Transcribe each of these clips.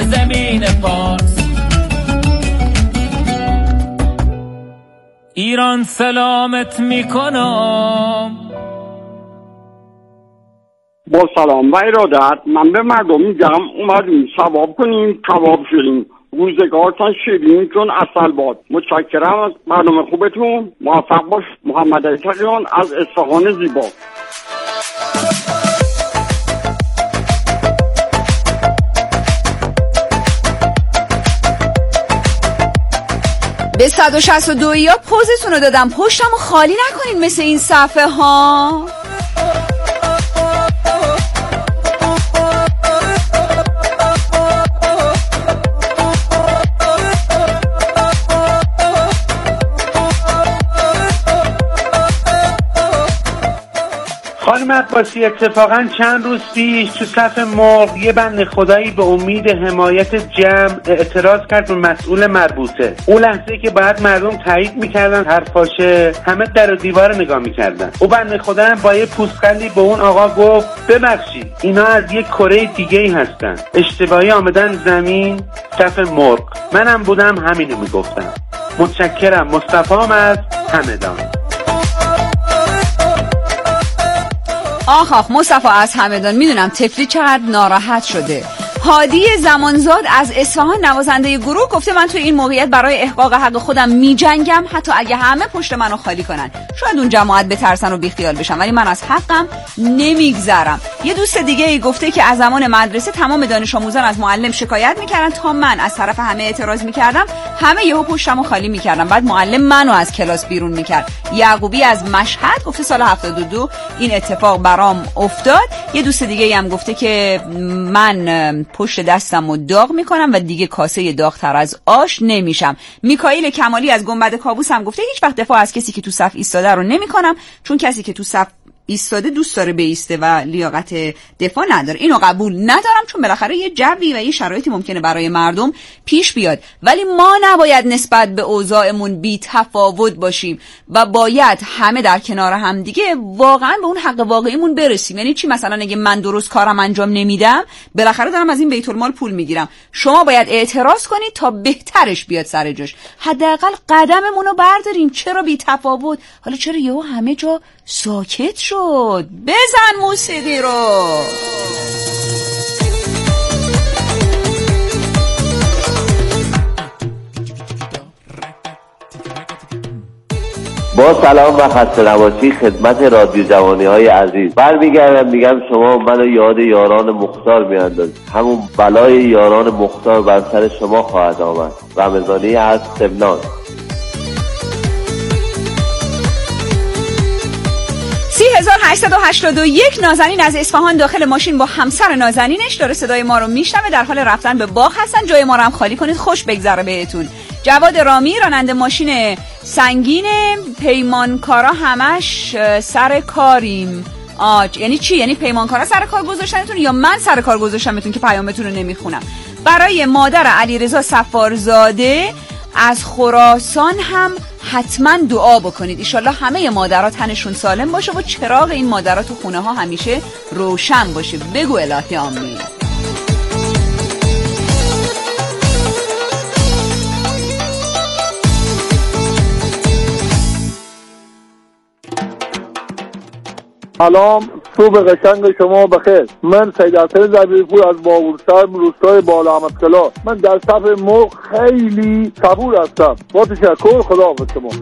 زمین فارس. ایران سلامت میکنم. با سلام و ارادت من به مردم میگم اومدیم ثواب کنیم، ثواب شدیم، روزگارتان شیرین چون عسل باد. متشکرم از برنامه خوبتون. موفق باش. محمد علی تقیان از اصفهان زیبا. به 162 یا پوزتون رو دادم، پشتمو خالی نکنین مثل این صفحه ها. خانم عباسی، اتفاقا چند روز پیش تو صف مرغ یه بنده خدایی به امید حمایت جمع اعتراض کرد به مسئول مربوطه. اون لحظه که باید مردم تایید میکردن حرفاشه، همه در و دیوار نگاه میکردن. او بنده خدا هم با یه پوزخندی به اون آقا گفت ببخشید اینا از یک کره دیگه ای هستن، اشتباهی آمدن زمین صف مرغ. منم بودم همینو میگفتم. متشکرم. مصطفی از همدان. آخ مصطفی از همدان، میدونم تفلی چقدر ناراحت شده. هادی زمانزاد از اصفهان نوازنده گروه گفته من تو این موقعیت برای احقاق حق خودم میجنگم، حتی اگه همه پشت منو خالی کنن. شاید اون جماعت بترسن و بیخیال بشن، ولی من از حقم نمیگذرم. یه دوست دیگه ای گفته که از زمان مدرسه تمام دانش آموزان از معلم شکایت میکردن، تا من از طرف همه اعتراض میکردم همه یهو پشتمو خالی میکردن، بعد معلم منو از کلاس بیرون میکرد. یعقوبی از مشهد گفته سال 72 این اتفاق برام افتاد. یه دوست دیگه هم گفته که من پشت دستمو داغ میکنم و دیگه کاسه داغ‌تر از آش نمیشم. میکائیل کمالی از گنبد کابوس هم گفته هیچ وقت دفاع از کسی که تو صف ایستاده رو نمیکنم، چون کسی که تو صف ایستاده دوست داره بیسته و لیاقت دفاع نداره. اینو قبول ندارم، چون بالاخره یه جوی و یه شرایطی ممکنه برای مردم پیش بیاد، ولی ما نباید نسبت به اوضاعمون بی تفاوت باشیم و باید همه در کنار هم دیگه واقعا به اون حق واقعیمون برسیم. یعنی چی؟ مثلا اگه من درست کارم انجام نمیدم، بالاخره دارم از این بیت المال پول میگیرم، شما باید اعتراض کنید تا بهترش بیاد سر جاش. حداقل قدممون رو برداریم. چرا بی تفاوت؟ حالا چرا یهو همه جا ساکت شد؟ بزن موسیقی رو. با سلام و خسته نباشی خدمت رادیو جوانی های عزیز. برمیگردم میگم شما منو یاد یاران مختار میاندازید. همون بلای یاران مختار بر سر شما خواهد آمد. رمضانی از سمنان. 3881 نازنین از اصفهان داخل ماشین با همسر نازنینش داره صدای ما رو میشنوه، در حال رفتن به باغ هستن. جای ما رو هم خالی کنید، خوش بگذره بهتون. جواد رامی راننده ماشین سنگین، پیمانکارا همش سر کاریم. یعنی چی؟ یعنی پیمانکارا سر کار گذاشتنتون یا من سر کار گذاشتمتون که پیامتون رو نمیخونم؟ برای مادر علیرضا سفارزاده از خراسان هم حتما دعا بکنید. ایشالله همه مادرها تنشون سالم باشه و چراغ این مادرها تو خونه ها همیشه روشن باشه. بگو الهی آمین. سلام، صبح قشنگ شما بخیر. من سید حسن زبیرپور از باورسرم، روستای بالا احمدکلا. من در صف مرغ خیلی صبور هستم. با تشکر. خداحافظ شما.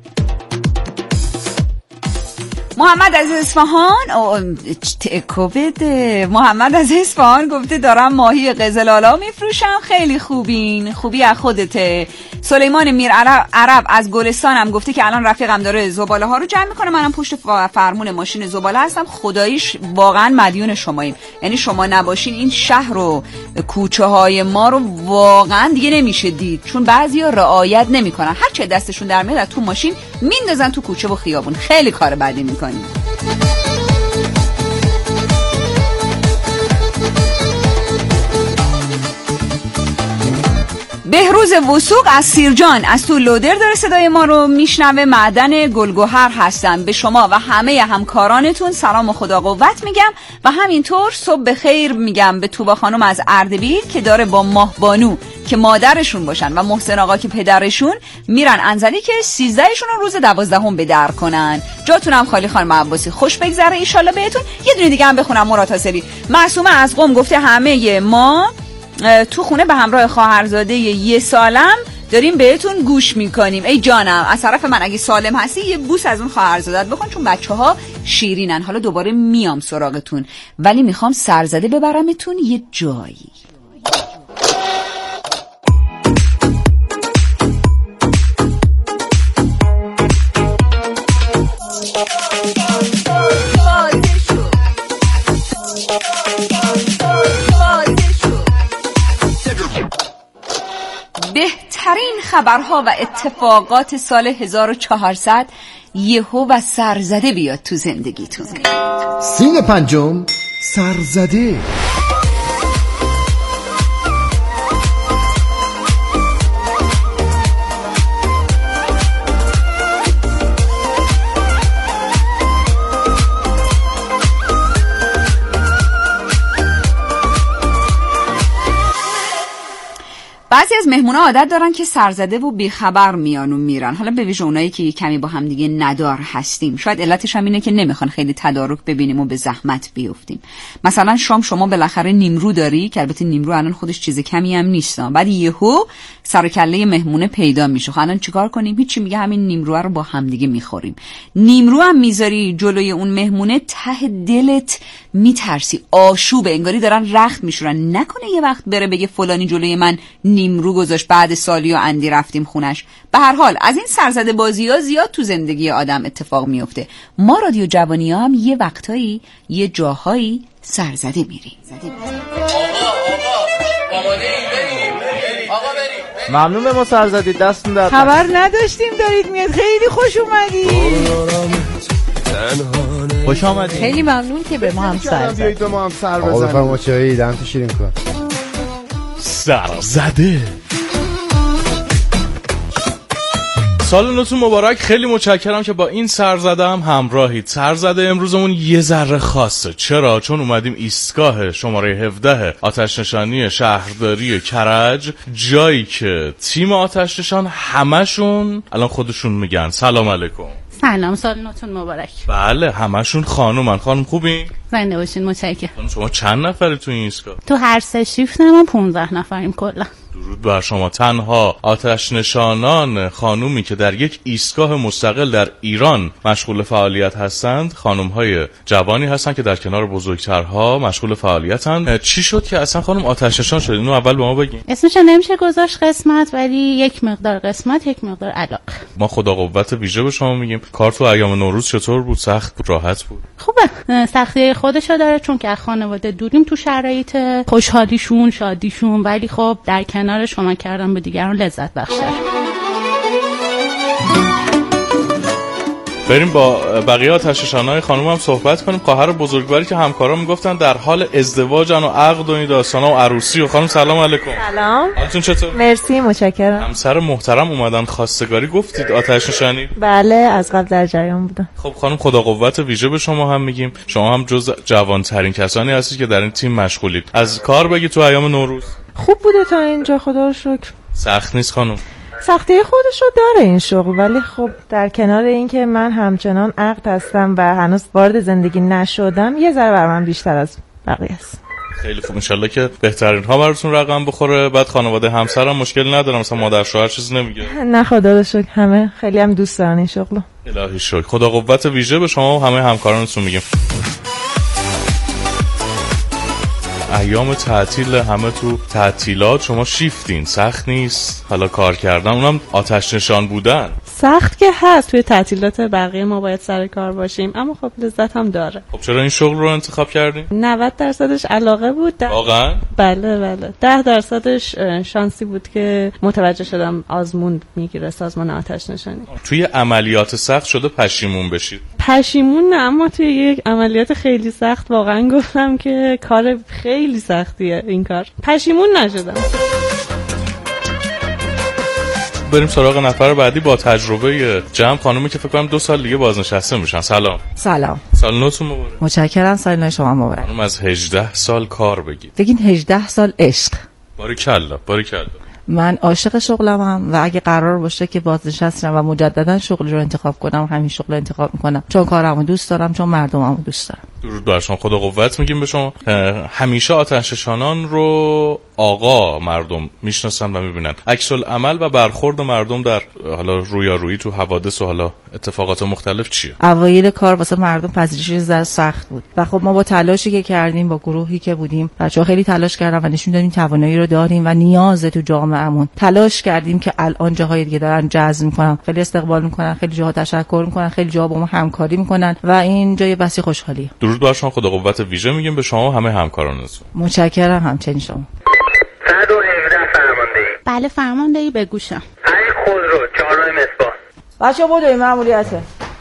محمد از اصفهان تکو بده. محمد از اصفهان گفته دارم ماهی قزلالا میفروشم، خیلی خوبین، خوبی از خودته. سلیمان میر عرب از گلستان هم گفته که الان رفیقم داره زباله ها رو جمع میکنه، منم پشت فرمون ماشین زباله هستم. خداییش واقعا مدیون شماییم، یعنی شما نباشین این شهر و کوچه های ما رو واقعا دیگه نمیشه دید، چون بعضیا رعایت نمیکنن، هر چه دستشون در میاد تو ماشین میندازن تو کوچه و خیابون. خیلی کار بدی میکنن. بهروز وثوق از سیرجان از تو لودر داره صدای ما رو میشنوه. معدن گلگهر هستم. به شما و همه همکارانتون سلام و خدا قوت میگم و همینطور صبح بخیر میگم به توبا خانم از اردبیل که داره با ماه بانو که مادرشون باشن و محسن آقا که پدرشون میرن انزلی که 13شون رو روز 12 به در کنن. جاتونم خالی خانم عباسی. خوش بگذره ایشالله بهتون. یه دونه دیگه هم بخونم مراد حاصلی. معصومه از قم گفته همه ما تو خونه به همراه خواهرزاده 1 سالم داریم بهتون گوش میکنیم. ای جانم از طرف من اگه سالم هستی یه بوس از اون خواهرزادت بکن چون بچه‌ها شیرینن. حالا دوباره میام سراغتون ولی میخوام سرزده ببرمتون یه جایی. بهترین خبرها و اتفاقات سال 1400 یهو و سرزده بیاد تو زندگیتون. سین پنجم سرزده. بعضی از مهمونا عادت دارن که سرزده و بیخبر میان و میرن. حالا به ویژه اونایی که کمی با هم دیگه ندار هستیم. شاید علتش هم اینه که نمیخوان خیلی تدارک ببینیم و به زحمت بیفتیم. مثلا شما بالاخره نیمرو داری که البته نیمرو الان خودش چیز کمی هم نیست. بعد یهو سر و کله مهمونه پیدا میشه. خب الان چیکار کنیم؟ هیچی، میگه همین نیمرو رو با هم دیگه میخوریم. نیمرو هم میذاری جلوی اون مهمونه، ته دلت میترسی، آشوبه، انگاری دارن رخت میشورن. نکنه یه وقت بره بگه فلانی جلوی من نیمرو گذاشت بعد سالی و اندی رفتیم خونش. به هر حال از این سرزده بازی‌ها زیاد تو زندگی آدم اتفاق میفته. ما رادیو جوانی‌ها هم یه وقتایی یه جاهایی سرزده میریم. ممنون به ما سر زدید، دستون درد. خبر نداشتیم دارید میاد، خیلی خوش اومدید. خوش آمدید. خیلی ممنون که به ما هم سر زدید. بیایید ما هم سر بزنیم. آقا بفرما چایی دم تو شیرین کن. سرزده. سال نوتون مبارک. خیلی متشکرم که با این سرزده هم همراهید. سرزده امروزمون یه ذره خاصه. چرا؟ چون اومدیم ایستگاه شماره 17 آتش نشانی شهرداری کرج، جایی که تیم آتش نشان همشون الان خودشون میگن سلام علیکم. سلام، سال نوتون مبارک. بله همشون خانومن. خانم خوبین؟ زنده باشین، متشکرم. شما چند نفری تو این ایستگاه؟ تو هر 3 شیفت ما 15 نفریم کلا. درود بر شما. تنها آتش نشانان خانومی که در یک ایستگاه مستقل در ایران مشغول فعالیت هستند خانم‌های جوانی هستند که در کنار بزرگترها مشغول فعالیتند. چی شد که اصلا خانم آتش نشان شد؟ اینو اول به ما بگین. اسمش نمیشه گذاشت قسمت، ولی یک مقدار قسمت یک مقدار علاقه. ما خدا قوت ویژه به شما میگیم. کار تو ایام نوروز چطور بود؟ سخت بود، راحت بود؟ خوبه، سختی خودشو داره چون که خانواده دوریم تو شرایط خوشحالیشون شادیشون، ولی خب در کنارش کمک کردن به دیگران لذت بخشه. بریم با بقیه آتش‌نشان‌های خانم هم صحبت کنیم. خواهر بزرگواری که همکارا میگفتن در حال ازدواجن و عقد و این داستانا و عروسی. و خانم سلام علیکم. سلام. حالتون چطور؟ مرسی، متشکرم. همسر محترم اومدن خواستگاری گفتید آتش‌نشانی؟ بله از قبل در جریان بودم. خب خانم خدا قوت ویژه به شما هم میگیم. شما هم جز جوانترین کسانی هستید که در این تیم مشغولید. از کار بگید تو ایام نوروز. خوب بوده تا اینجا، خدا رو شکر. سخت نیست خانم؟ سختی خودش رو داره این شغل، ولی خب در کنار این که من همچنان عقد هستم و هنوز وارد زندگی نشدم، یه ذره بر من بیشتر از بقیه است. خیلی خوب، انشالله که بهترین ها براتون رقم بخوره. بعد خانواده همسرم مشکل ندارم، مثلا مادر شوهر چیزی نمیگه؟ نه خدا رو شکر، همه خیلی هم دوست دارن این شغلو. الهی شکر. خدا قوت ویژه به شما و همه همکارانتون میگیم. ایام تعطیل، همه تو تعطیلات، شما شیفتین، سخت نیست حالا کار کردن، اونم آتش نشان بودن؟ سخت که هست، توی تعطیلات بقیه ما باید سر کار باشیم، اما خب لذت هم داره. خب چرا این شغل رو انتخاب کردین؟ 90% علاقه بود. واقعا؟ بله 10% شانسی بود که متوجه شدم آزمون میگیره سازمان آتش نشانی. توی عملیات سخت شده پشیمون بشید؟ پشیمون نه، اما توی یک عملیات خیلی سخت واقعا گفتم که کار خیلی سختیه این کار. پشیمون نشدم. بریم سراغ نفر بعدی با تجربه جمع، خانومی که فکر کنم 2 سال دیگه بازنشسته میشن. سلام. سلام. سال نوتون مبارک. متشکرم. سال نو شما مبارک. خانم از 18 سال کار بگید. بگین 18 سال عشق. باریکلا باریکلا. من عاشق شغلمم و اگه قرار باشه که بازنشستم و مجددا شغل رو انتخاب کنم همین شغل رو انتخاب میکنم، چون کارمو دوست دارم، چون مردممو دوست دارم. درود بر شما، خدا قوت میگیم به شما. همیشه آتش‌نشانان رو آقا مردم میشناسن و میبینن. عکس العمل و برخورد مردم در حالا رویارویی تو حوادث و حالا اتفاقات مختلف چیه؟ اوایل کار واسه مردم پذیرشش زر سخت بود و خب ما با تلاشی که کردیم، با گروهی که بودیم، بچه‌ها خیلی تلاش کردن و نشون دادیم توانایی رو داریم و نیاز تو جامعهمون. تلاش کردیم که الان جاهای دیگه دارن جذب میکنن، خیلی استقبال میکنن، خیلی جاها تشکر میکنن، خیلی جاها با ما همکاری میکنن و این جای بسی خوشحالیه. درود بر شما، خدا قوت ویژه میگیم به شما همه همکارانتون. متشکرم. همچنین شما. 117 فرماندهی. بله فرماندهی، به گوشم. ای خودرو 4 مصباح. بچه‌ها بدویم ماموریته.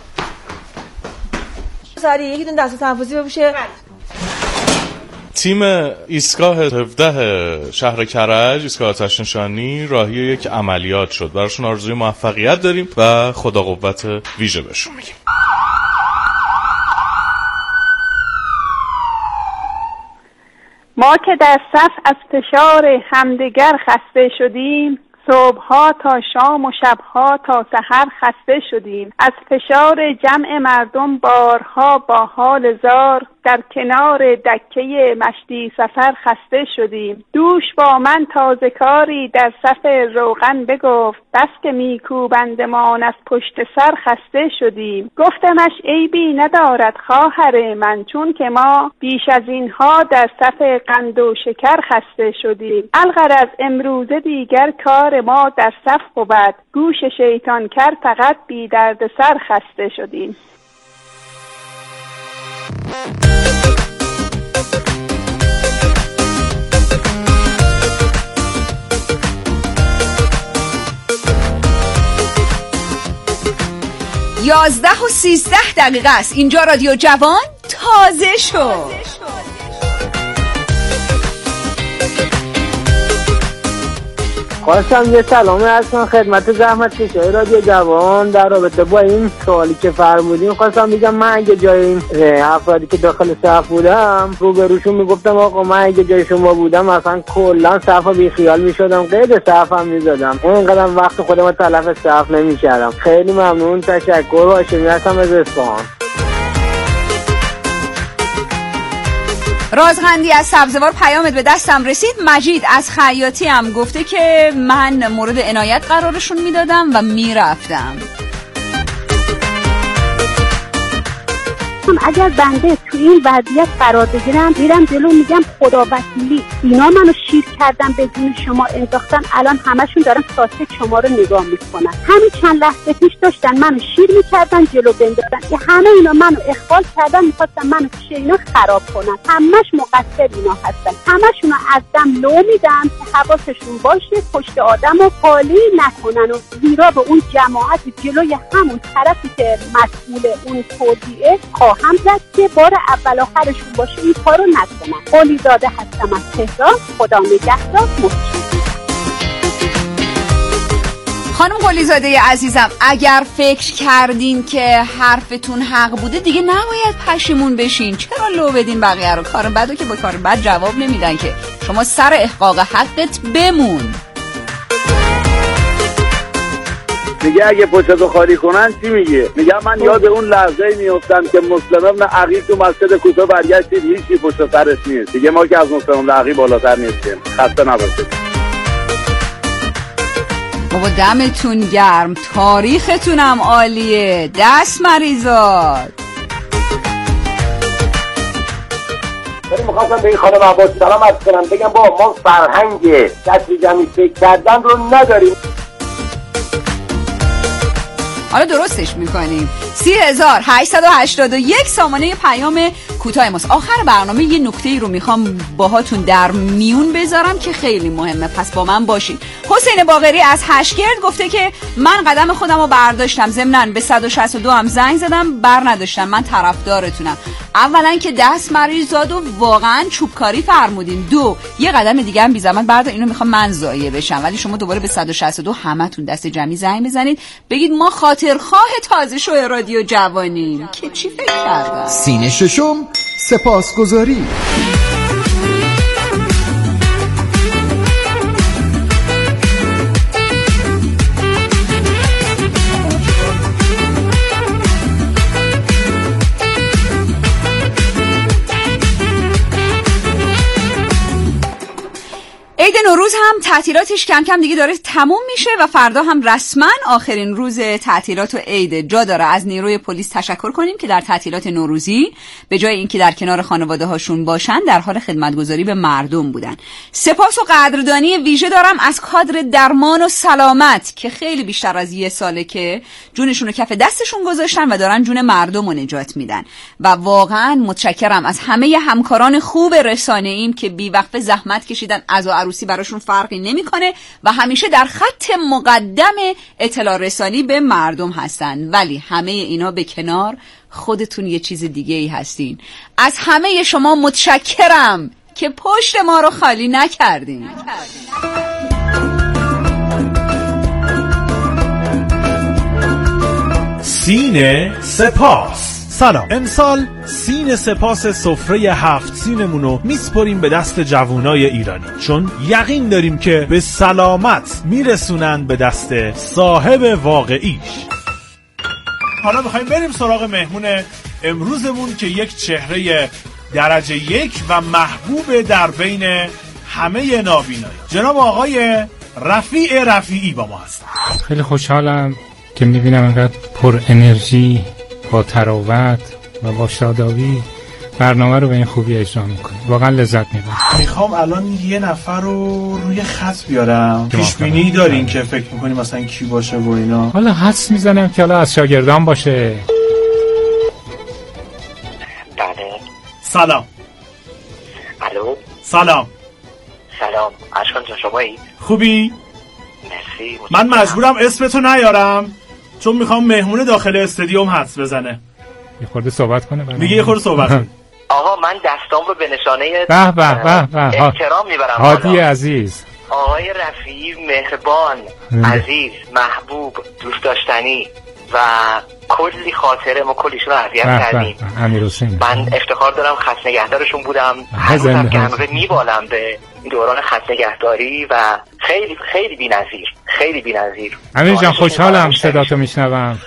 سریع یکیتون دست تنفسی بپوشه. تیم ایستگاه 17 شهر کرج، ایستگاه آتش‌نشانی، راهی یک عملیات شد. براشون آرزوی موفقیت داریم و خدا قوت ویژه بهشون میگیم. ما که در صف از فشار همدیگر خسته شدیم، صبحها تا شام و شبها تا سحر خسته شدیم. از فشار جمع مردم بارها با حال زار، در کنار دکه مشتی سفر خسته شدیم. دوش با من تازه کاری در صف روغن بگفت، بس که میکوبندمان از پشت سر خسته شدیم. گفتمش عیبی ندارد خواهر من، چون که ما بیش از اینها در صف قند و شکر خسته شدیم. الغرض امروزه دیگر کار ما در صف بود، گوش شیطان کر فقط بی درد سر خسته شدیم. یازده و 13 دقیقه است. اینجا رادیو جوان تازه شد. خواستم یه سلامی عرض کنم خدمت زحمتکشای رادیو جوان در رابطه با این سوالی که فرمودین. خواستم بگم من اگه جای این افرادی که داخل صف بودم روبروشون میگفتم آقا من اگه جای شما بودم اصلا کلا صف بی خیال میشدم، قید صف هم میزدم، اینقدر وقت خودم تلف صف نمیکردم. خیلی ممنون، تشکر. هاشمی هستم از اصفهان. رازغندی از سبزوار پیامت به دستم رسید. مجید از خیاطی هم گفته که من مورد عنایت قرارشون میدادم و میرفتم. اگر بنده تو این وضعیت قرار بگیرم، میرم جلو میگم خدا وکیلی اینا منو شیر کردن به جون شما انداختن، الان همشون دارن ساسه شما رو نگاه میکنن. همین چند لحظه پیش داشتن منو شیر میکردن جلو بندازن، همه اینا منو اخوال کردن، میخواستن منو پیش اینا خراب کنن. همش مقصر اینا هستن، همشون رو از دم لو میدن که حواسشون باشه پشت آدمو خالی نکنن و زیرا به اون جماعت جلوی همون طرفی که مسئول اون توزیعه هم زد که بار اول آخرشون باشه این کارو نکنن. قلی داده هستم از تهران. خدا نگهدار. خانم قلیزاده عزیزم، اگر فکر کردین که حرفتون حق بوده دیگه نباید پشیمون بشین. چرا لو بدین بقیه رو؟ کار بدو که با کار بد جواب نمیدن که. شما سر احقاق حقت بمون. میگه اگه پشتو خالی کنن چی میگه؟ میگه من یاد اون لحظه میافتم که مسلم ابن عقیل تو مسجد کوفه برگشتید هیچی پشت سرش نیست. دیگه ما که از مسلم ابن عقیل بالاتر نیستیم. خسته نباشید. بابا دمتون گرم، تاریختونم عالیه، دست مریضات. میخواستم به این خانم عباس سلام عرض کنم، بگم با ما فرهنگ دست جمعی فکر کردن رو نداریم. حالا درستش میکنیم. 3881 سامانه پیام کوتاه ماست. آخر برنامه یه نکته‌ای رو میخوام باهاتون در میون بذارم که خیلی مهمه، پس با من باشین. حسین باقری از هشگرد گفته که من قدم خودم رو برداشتم، ضمناً به 162 هم زنگ زدم، بر نداشتم. من طرفدارتونم. اولا که دست مریض زاد و واقعا چوبکاری فرمودین. 2 یه قدم دیگه هم بی زحمت بردار، اینو میخوام من ضایع بشم، ولی شما دوباره به 162 همتون دست جمعی زنگ بزنید بگید ما خاطرخواه تازه شو رادیو جوانیم که چی فکر کردن. سین ششم، سپاسگزاری. عید نوروز هم تعطیلاتش کم کم دیگه داره تموم میشه و فردا هم رسما آخرین روز تعطیلات و عید. جا داره از نیروی پلیس تشکر کنیم که در تعطیلات نوروزی به جای اینکه در کنار خانواده هاشون باشن در حال خدمتگزاری به مردم بودن. سپاس و قدردانی ویژه دارم از کادر درمان و سلامت که خیلی بیشتر از یه ساله که جونشون رو کف دستشون گذاشتن و دارن جون مردم رو نجات میدن و واقعا متشکرم از همه همکاران خوب رسانه‌ایم که بی‌وقفه زحمت کشیدن. عزا عروسی براشون فرقی نمیکنه و همیشه در خط مقدم اطلاع رسانی به مردم هستن. ولی همه اینا به کنار، خودتون یه چیز دیگه ای هستین. از همه شما متشکرم که پشت ما رو خالی نکردین. سین سپاس. سلام. امسال سین سپاس سفره 7 سینمونو میسپریم به دست جوانای ایرانی، چون یقین داریم که به سلامت میرسونن به دست صاحب واقعیش. حالا میخوایم بریم سراغ مهمون امروزمون که یک چهره درجه 1 و محبوب در بین همه نابینایی، جناب آقای رفیع رفیعی با ما هستن. خیلی خوشحالم که میبینم انقدر پر انرژی، با تراوت و با شادابی برنامه رو به این خوبی اجرا میکنی. واقعا لذت میبرم. میخوام الان یه نفر رو روی خط بیارم. پیش بینی دارین که فکر میکنی مثلا کی باشه و اینا؟ حالا حدس میزنم که حالا از شاگردان باشه. بله. سلام. الو. سلام. سلام. اشکان جان شمایی؟ خوبی؟ مرسی. من مجبورم اسمتو نیارم چون میخوام مهمون داخل استادیوم حدس بزنه. یه خورده صحبت کنه. میگه یه خورده صحبت کنه. آقا من دستام رو به نشانه احترام میبرم. هادی عزیز، آقای رفیعی مهربان، عزیز، محبوب، دوست داشتنی و کلی خاطره ما کلیشون رو اذیت کردیم. من افتخار دارم خط نگهدارشون بودم، هنوزم که هنوزه میبالم به این دوران خط نگهداری و خیلی خیلی بی‌نظیر، خیلی بی‌نظیر. امیر جان خوشحالم صداتو میشنوم.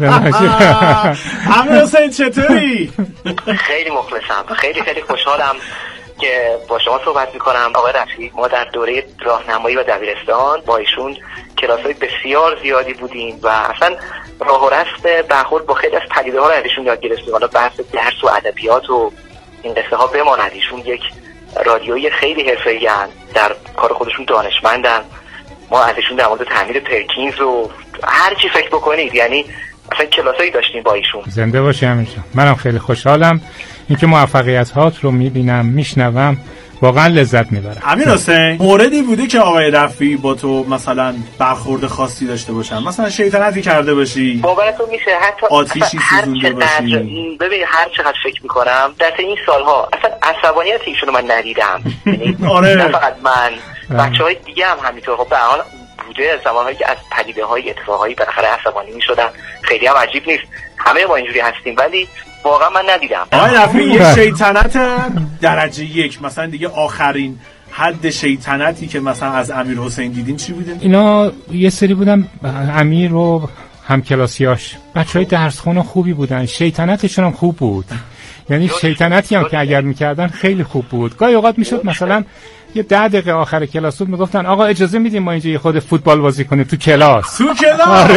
امیر حسین چطوری؟ خیلی مخلصم، خیلی خیلی خوشحالم که با شما صحبت میکنم. آقای رفیعی، ما در دوره راهنمایی و دبیرستان با ایشون کلاس‌های بسیار زیادی بودیم و اصلا راه و رسم برخورد با خیلی از پدیده‌ها رو ازشون یاد گرفتیم. حالا بحث درس و ادبیات و این قصه ها بماند. ایشون یک رادیویی خیلی حرفه‌ای ان، در کار خودشون دانشمندن. ما ازشون در مورد تعمیر پرکینز و هر چی فکر بکنید، یعنی اصلا کلاسایی داشتیم با ایشون. زنده باشی امیر جان. منم خیلی خوشحالم اینکه موفقیت‌هات رو می‌بینم، میشنوم، واقعا لذت میبرم. امیر حسین، موردی بوده که آقای رفیعی با تو مثلا برخورد خاصی داشته باشن، مثلا شیطنتی کرده باشی؟ باورتون میشه حتی آتیشی سوزونده باشی؟ ببین هر چقدر فکر میکنم در این سالها اصلا عصبانیت ایشون رو من ندیدم. آره. نه فقط من، بچهای دیگه هم همینطور. خب به هر حال بوده زمانهایی که از پدیده‌های اتفاقایی بالاخره عصبانی میشدن، خیلی هم عجیب نیست، همه ما اینجوری هستیم، ولی واقعا من ندیدم. آقای رفیعی یه شیطنت درجه 1 مثلا دیگه آخرین حد شیطنتی که مثلا از امیر حسین دیدین چی بودن؟ اینا یه سری بودن، امیر و همکلاسیاش بچهای درسخوان خوبی بودن، شیطنتشون هم خوب بود. یعنی شیطنتی هم که اگر میکردن خیلی خوب بود. گاهی اوقات میشد مثلا یه 10 دقیقه آخر کلاس بود میگفتن آقا اجازه میدیم ما اینجا یه خود فوتبال بازی کنیم تو کلاس. تو کلاس؟ آره.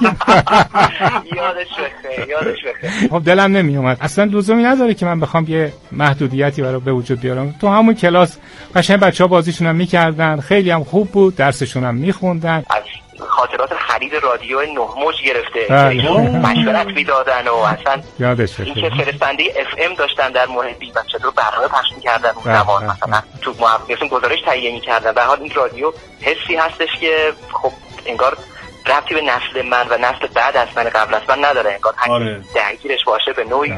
یادش بخیر. خب دلم نمیومد. اصلا لزومی نداره که من بخوام یه محدودیتی برای به وجود بیارم. تو همون کلاس قشنگ بچه‌ها بازیشون هم میکردن، خیلی هم خوب بود، درسشون هم میخوندن. خاطرات خرید رادیو 9 موج گرفته، مشورت میدادن و اصلا یادش این که فرستنده اف ام داشتن در محبی بچه رو برنامه پخش میکردن اون زمان، مثلا تو محبیشون گزارش تهیه میکردن. به حال این رادیو حسی هستش که خب انگار ربطی به نسل من و نسل بعد از من قبل از من نداره، انگار درگیرش باشه به نوعی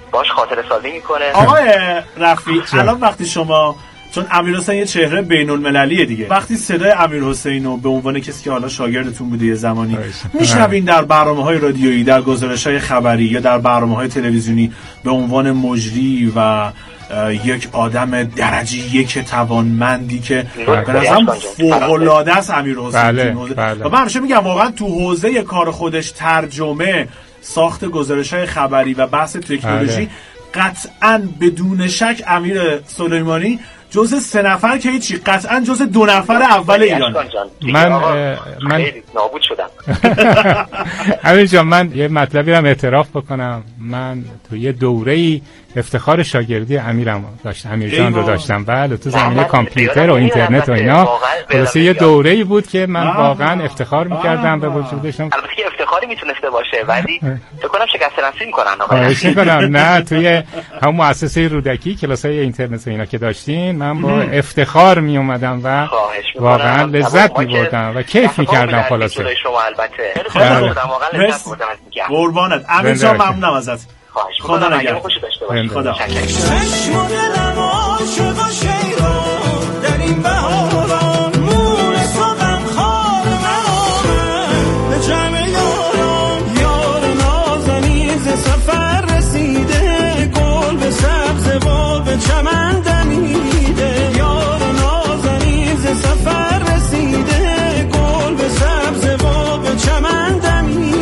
باش خاطره سازی میکنه. آقای رفیع الان وقتی شما، چون امیرحسین یه چهره بین‌المللیه دیگه، وقتی صدای امیرحسین رو به عنوان کسی که حالا شاگردتون بوده یه زمانی میشنوین در برنامه‌های رادیویی، در گزارش‌های خبری یا در برنامه‌های تلویزیونی به عنوان مجری و یک آدم درجه یک توانمندی که به نظرم فوق‌العاده است امیرحسین. و من همیشه میگم واقعا تو حوزه کار خودش، ترجمه، ساخت گزارش‌های خبری و بحث تکنولوژی، قطعاً بدون شک امیر سلیمانی جزء 3 نفر که هیچی، قطعاً جزء 2 نفر اول ایران. من نابود شدم. امیر جان، من یه مطلبی رو اعتراف بکنم. من تو یه دوره‌ای افتخار شاگردی امیرم داشتم، امیر جان رو داشتم. بله، تو زمینه کامپیوتر و اینترنت و اینا. خلاصه یه دوره‌ای بود که من واقعا افتخار می‌کردم به وجودش. البته که افتخاری میتونسته باشه، ولی فکر کنم شکست نصیب می‌کنن. خواهش می‌کنم. نه، توی همون مؤسسه رودکی کلاسای اینترنت و اینا که داشتین، من با افتخار می اومدم و واقعا لذت می‌بردم و کیف می‌کردم. خلاصه شما البته خیلی خوشحال بودم، واقعا لذت بردم از میگم. قربانت امیر جان، ممنونم ازت. خدا نگهدار. خدا. چشم و دلم عاشق و شیران در این بهاران، مون صبحم خار مهامه به جمع یاران، یار نازنین ز سفر رسیده، گل به سبز و به چمن دمیده، یار نازنین ز سفر رسیده، گل به سبز و به چمن دمیده.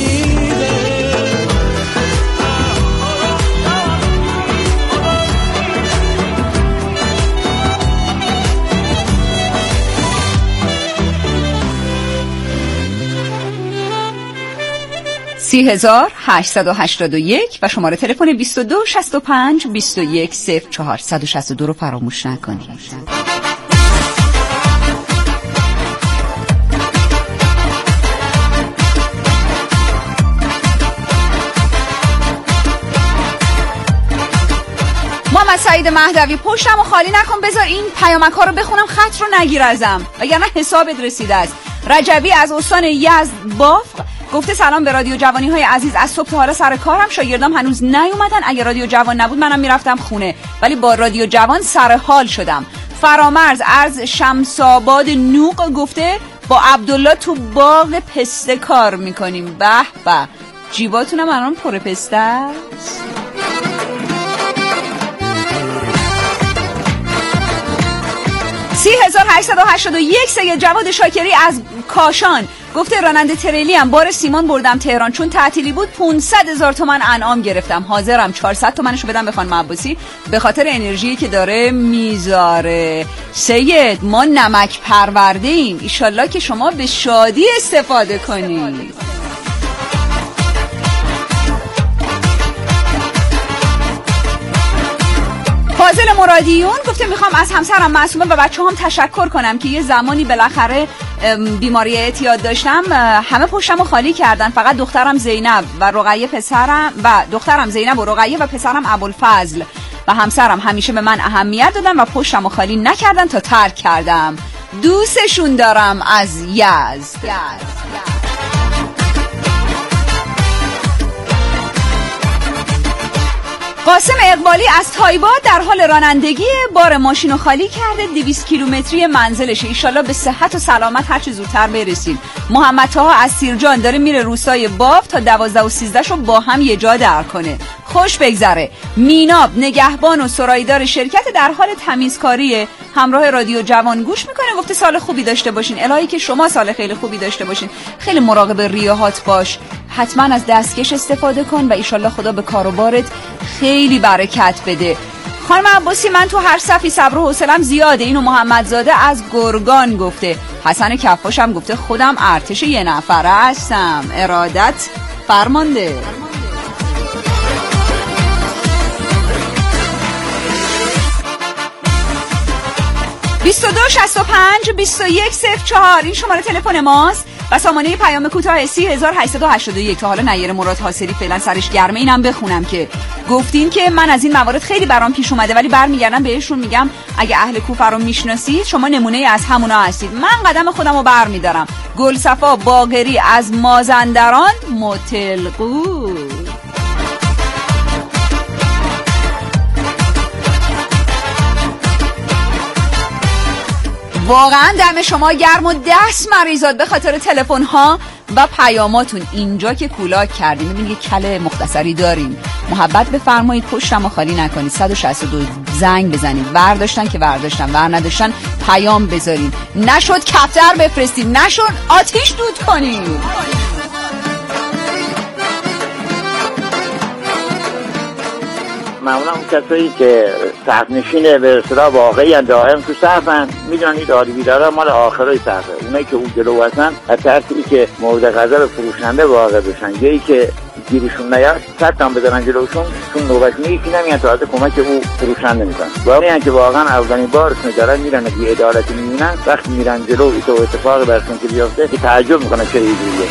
سی 881 و شماره تلفن 22 65 21 04 162 رو فراموش نکنید. محمد سعید مهدوی، پشتم و خالی نکن، بذار این پیامک ها رو بخونم، خط رو نگیر ازم وگرنه حسابت رسیده است. رجبی از استان یزد بافق گفته سلام به رادیو جوانی های عزیز، از صبح تا حالا سر کارم، شاگردام هنوز نیومدن، اگه رادیو جوان نبود منم میرفتم خونه، ولی با رادیو جوان سر حال شدم. فرامرز از شمساباد نوق گفته با عبدالله تو باغ پسته کار میکنیم. به به، جیباتونم الان پر پسته است. سی 881 سید جواد شاکری از کاشان گفته راننده تریلی هم بار سیمان بردم تهران، چون تعطیلی بود 500,000 تومان انعام گرفتم، حاضرم 400 تومنشو بدم به خانم عباسی به خاطر انرژی که داره میذاره. سید، ما نمک پرورده ایم، ایشالله که شما به شادی استفاده کنید. فاضل مرادیون گفته میخوام از همسرم معصومه و بچه هم تشکر کنم که یه زمانی بالاخره بیماری اعتیاد داشتم، همه پشتمو خالی کردن، فقط دخترم زینب و رقیه و پسرم ابوالفضل و همسرم همیشه به من اهمیت دادن و پشتمو خالی نکردن تا ترک کردم. دوستشون دارم از یزد. قاسم اقبالی از تایباد در حال رانندگی، بار ماشینو خالی کرده، 200 کیلومتری منزلشه، ایشالله به صحت و سلامت هرچی زودتر برسیم. محمد طاها از سیرجان داره میره روستای باف تا 12 و 13 شو با هم یه جا در کنه، خوش بگذره. میناب نگهبان و سرایدار شرکت در حال تمیزکاری، همراه رادیو جوان گوش میکنه، گفته سال خوبی داشته باشین. الهی که شما سال خیلی خوبی داشته باشین، خیلی مراقب ریاهات باش، حتما از دستکش استفاده کن و ایشالله خدا به کار و بارت خیلی برکت بده. خانم عباسی، من تو هر صفی صبر و حوصله‌ام زیاده. اینو محمدزاده از گرگان گفته. حسن کفاشم گفته خودم ارتش یه نفره هستم، ارادت فرمانده. بیست و 65 21 04 این شماره تلفن ماست و سامانه پیام کوتاه 3881. تا حالا نیر مراد حاصلی فعلا سرش گرمه. اینم بخونم که گفتین که من از این موارد خیلی برام پیش اومده، ولی برمیگردم بهشون میگم اگه اهل کوفه رو میشناسید شما نمونه از همونا هستید. من قدم خودم رو برمیدارم. گلصفا باقری از مازندران متلقو. واقعا دم شما گرم و دست مریضات به خاطر تلفن ها و پیاماتون. اینجا که کولاک کردیم، ببین یه کله مختصری داریم، محبت بفرمایید پشتم رو خالی نکنید. 162 زنگ بزنید، ور داشتن که ور داشتن، ور نداشتن پیام بذارین، نشد کفتر بفرستید، نشد آتیش دود کنید. معمولا اون کسایی که صحف نشین به اصطلاح واقعی دائم تو صحفن میدونن داری بیداره مال آخرای صحفه. اونایی که اون جلو هستن از ترسی که مورد غضب فروشنده واقع بشن، جایی که گیرشون نیاد صد هم بذارن جلوشون، چون نوبت یکی نمیان تا از کمک او فروشنده میکنن. واقعا که واقعا اولین بار دارن میرن بی عدالتی میبینن، وقتی میرن جلو ایتو اتفاقی براشون که بیفته تعجب میکنن چه اینجوریه.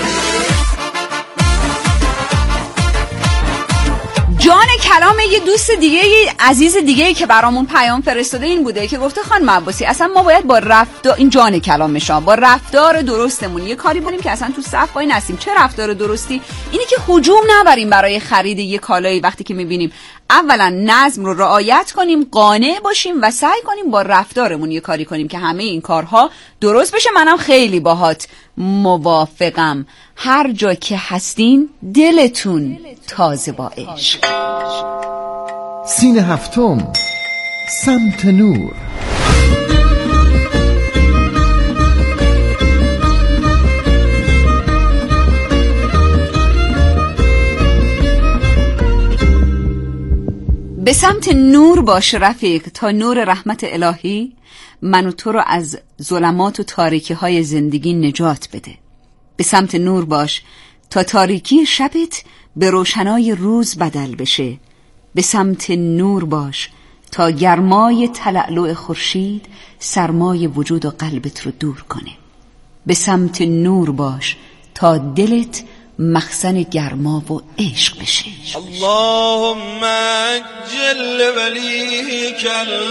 جان کلام یه دوست دیگه، یه عزیز دیگه که برامون پیام فرستاده این بوده که گفته خانم عباسی اصلا ما باید با رفتار، این جان کلام شما، با رفتار درستمون یه کاری کنیم که اصلا تو صف وای نسیم. چه رفتار درستی؟ اینی که هجوم نبریم برای خرید یه کالایی. وقتی که میبینیم اولا نظم رو رعایت کنیم، قانع باشیم و سعی کنیم با رفتارمون یه کاری کنیم که همه این کارها درست بشه. منم خیلی باهات موافقم. هر جا که هستین دلتون تازه با عشق. سین هفتم، سمت نور. به سمت نور باش رفیق تا نور رحمت الهی من و تو رو از ظلمات و تاریکی های زندگی نجات بده. به سمت نور باش تا تاریکی شبت به روشنای روز بدل بشه. به سمت نور باش تا گرمای تلألؤ خورشید سرمای وجود و قلبت رو دور کنه. به سمت نور باش تا دلت مخزن گرما و عشق بشه. اللهم جل ولیک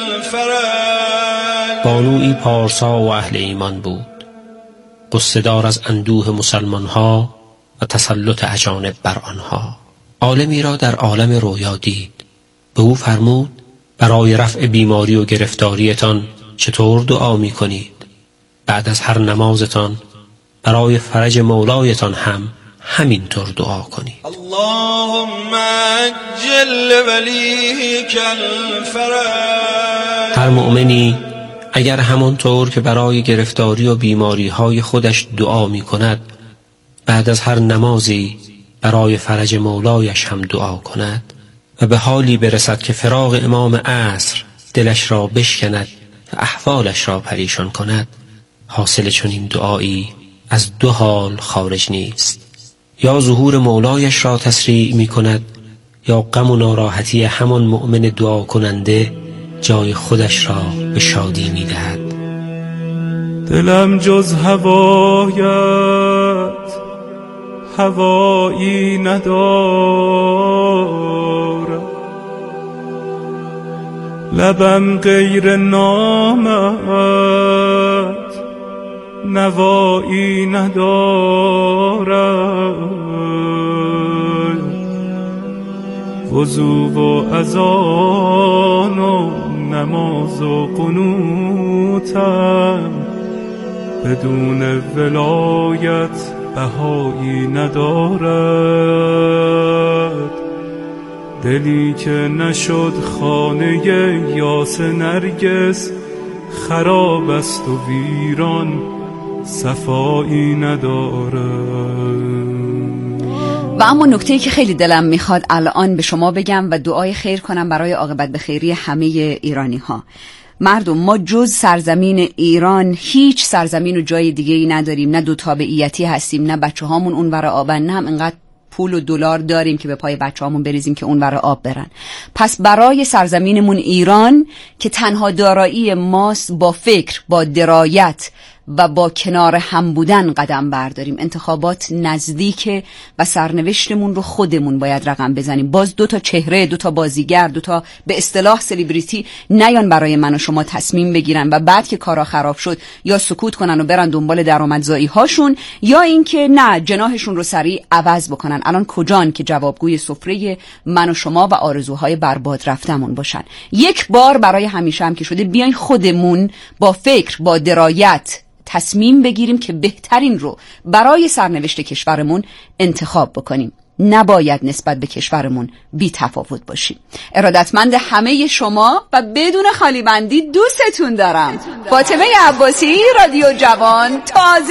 الفرج. بانوی پارسا و اهل ایمان بود، قصه دار از اندوه مسلمان ها و تسلط اجانب بر آنها. عالمی را در عالم رویا دید، به او فرمود برای رفع بیماری و گرفتاریتان چطور دعا می کنید؟ بعد از هر نمازتان برای فرج مولایتان هم همینطور دعا کنید. اللهم جل ولیک الفرج. هر مؤمنی اگر همانطور که برای گرفتاری و بیماری های خودش دعا می کند، بعد از هر نمازی برای فرج مولایش هم دعا کند و به حالی برسد که فراق امام عصر دلش را بشکند و احوالش را پریشان کند، حاصل چنین دعایی از دو حال خارج نیست: یا ظهور مولایش را تسریع می کند، یا غم و ناراحتی همان مؤمن دعا کننده جای خودش را به شادی می دهد. دلم جز هوایت هوایی ندارد، لبم غیر نامت نوایی ندارد. وضو و اذان و نماز و قنوتم بدون ولایت بهایی ندارد. دلی که نشد خانه یاس نرگس خراب است و ویران صفایی ندارد. و اما نکته‌ای که خیلی دلم میخواد الان به شما بگم و دعای خیر کنم برای عاقبت به خیری همه ایرانی ها. مردم، ما جز سرزمین ایران هیچ سرزمین و جای دیگه‌ای نداریم. نه دو تابعیتی هستیم، نه بچه هامون اونور آبن، نه هم انقدر پول و دلار داریم که به پای بچه هامون بریزیم که اونور آب برن. پس برای سرزمینمون ایران که تنها دارایی ماست، با فکر، با درایت و با کنار هم بودن قدم برداریم. انتخابات نزدیکه و سرنوشتمون رو خودمون باید رقم بزنیم. باز 2 تا چهره، 2 تا بازیگر، 2 تا به اصطلاح سلبریتی نیان برای من و شما تصمیم بگیرن و بعد که کارا خراب شد یا سکوت کنن و برن دنبال درآمدزایی هاشون یا اینکه نه جناحشون رو سریع عوض بکنن. الان کجان که جوابگوی سفره من و شما و آرزوهای برباد رفتمون باشن؟ یک بار برای همیشه هم که شده بیاین خودمون با فکر، با درایت تصمیم بگیریم که بهترین رو برای سرنوشت کشورمون انتخاب بکنیم. نباید نسبت به کشورمون بی تفاوت باشیم. ارادتمند همه شما و بدون خالی بندی دوستتون دارم. فاطمه عباسی، رادیو جوان، تازه